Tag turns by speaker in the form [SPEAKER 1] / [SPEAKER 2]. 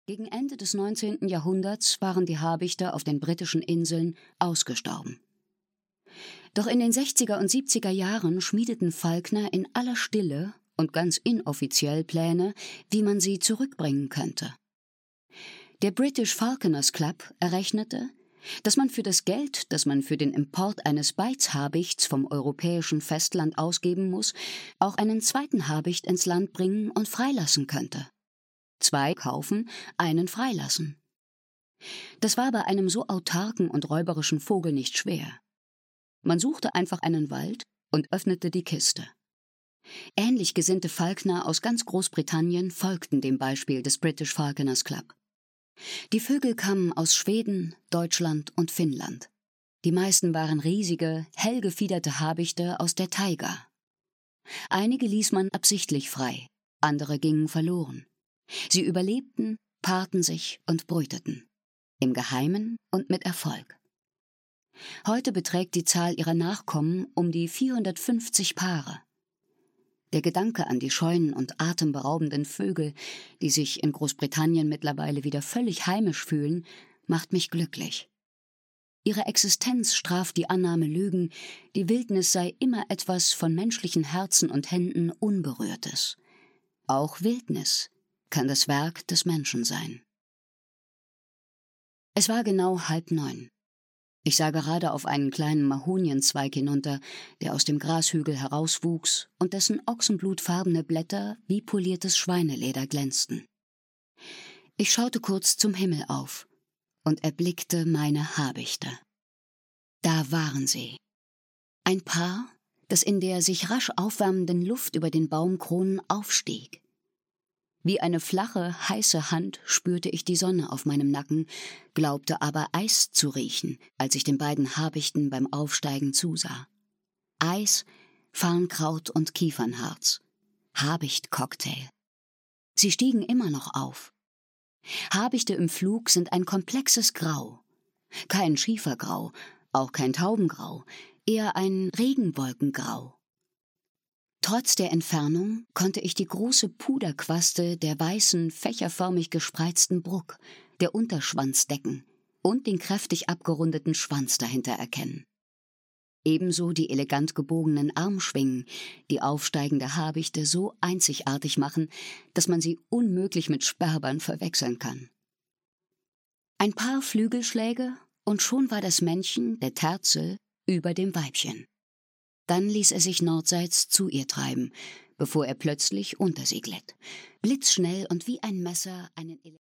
[SPEAKER 1] Gegen Ende des 19. Jahrhunderts waren die Habichte auf den britischen Inseln ausgestorben. Doch in den 60er und 70er Jahren schmiedeten Falkner in aller Stille und ganz inoffiziell Pläne, wie man sie zurückbringen könnte. Der British Falconers Club errechnete, dass man für das Geld, das man für den Import eines Beizhabichts vom europäischen Festland ausgeben muss, auch einen zweiten Habicht ins Land bringen und freilassen könnte. 2 kaufen, einen freilassen. Das war bei einem so autarken und räuberischen Vogel nicht schwer. Man suchte einfach einen Wald und öffnete die Kiste. Ähnlich gesinnte Falkner aus ganz Großbritannien folgten dem Beispiel des British Falconers Club. Die Vögel kamen aus Schweden, Deutschland und Finnland. Die meisten waren riesige, hell gefiederte Habichte aus der Taiga. Einige ließ man absichtlich frei, andere gingen verloren. Sie überlebten, paarten sich und brüteten. Im Geheimen und mit Erfolg. Heute beträgt die Zahl ihrer Nachkommen um die 450 Paare. Der Gedanke an die scheuen und atemberaubenden Vögel, die sich in Großbritannien mittlerweile wieder völlig heimisch fühlen, macht mich glücklich. Ihre Existenz straft die Annahme Lügen, die Wildnis sei immer etwas von menschlichen Herzen und Händen Unberührtes. Auch Wildnis kann das Werk des Menschen sein. Es war genau 8:30. Ich sah gerade auf einen kleinen Mahonienzweig hinunter, der aus dem Grashügel herauswuchs und dessen ochsenblutfarbene Blätter wie poliertes Schweineleder glänzten. Ich schaute kurz zum Himmel auf und erblickte meine Habichte. Da waren sie. Ein Paar, das in der sich rasch aufwärmenden Luft über den Baumkronen aufstieg. Wie eine flache, heiße Hand spürte ich die Sonne auf meinem Nacken, glaubte aber Eis zu riechen, als ich den beiden Habichten beim Aufsteigen zusah. Eis, Farnkraut und Kiefernharz. Habicht-Cocktail. Sie stiegen immer noch auf. Habichte im Flug sind ein komplexes Grau. Kein Schiefergrau, auch kein Taubengrau, eher ein Regenwolkengrau. Trotz der Entfernung konnte ich die große Puderquaste der weißen, fächerförmig gespreizten Bruck, der Unterschwanzdecken und den kräftig abgerundeten Schwanz dahinter erkennen. Ebenso die elegant gebogenen Armschwingen, die aufsteigende Habichte so einzigartig machen, dass man sie unmöglich mit Sperbern verwechseln kann. Ein paar Flügelschläge und schon war das Männchen, der Terzel, über dem Weibchen. Dann ließ er sich nordseits zu ihr treiben, bevor er plötzlich unter sie glitt. Blitzschnell und wie ein Messer einen